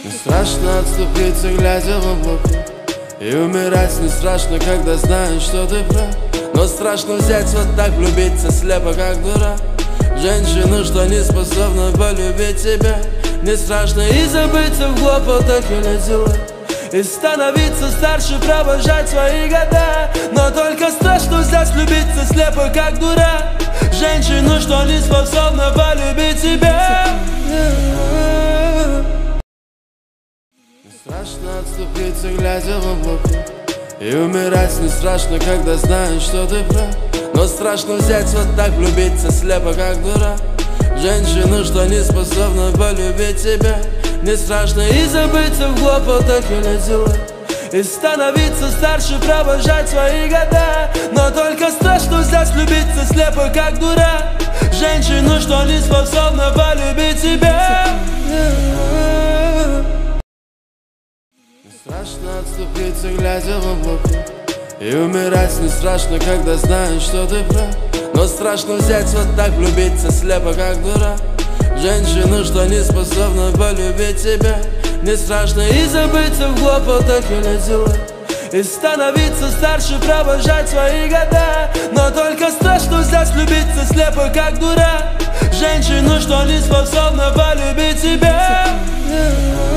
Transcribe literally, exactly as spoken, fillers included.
Не страшно отступиться, глядя в облака, и умирать не страшно, когда знаешь, что ты прав. Но страшно взять вот так, влюбиться слепо, как дурак. Женщину, что не способна полюбить тебя. Не страшно и забыться в хлопотах или делах, и становиться старше, провожать свои года. Но только страшно здесь влюбиться слепо, как дурак. Женщину, что не способна полюбить тебя. Не страшно отступиться, глядя в облака, и умирать не страшно, когда знаешь, что ты прав. Но страшно взять вот так, влюбиться слепо, как дурак. Женщину, что не способна полюбить тебя. Не страшно и забыться в хлопотах или делах, и становиться старше, провожать свои года. Но только страшно здесь влюбиться слепо, как дурак. Женщину, что не способна полюбить тебя. Не страшно отступиться, глядя в облака, и умирать не страшно, когда знаешь, что ты прав. Но страшно взять вот так, влюбиться слепо, как дурак. Женщину, что не способна полюбить тебя. Не страшно и забыться в хлопотах или делах, и становиться старше, провожать свои года. Но только страшно здесь влюбиться слепо, как дурак. Женщину, что не способна полюбить тебя.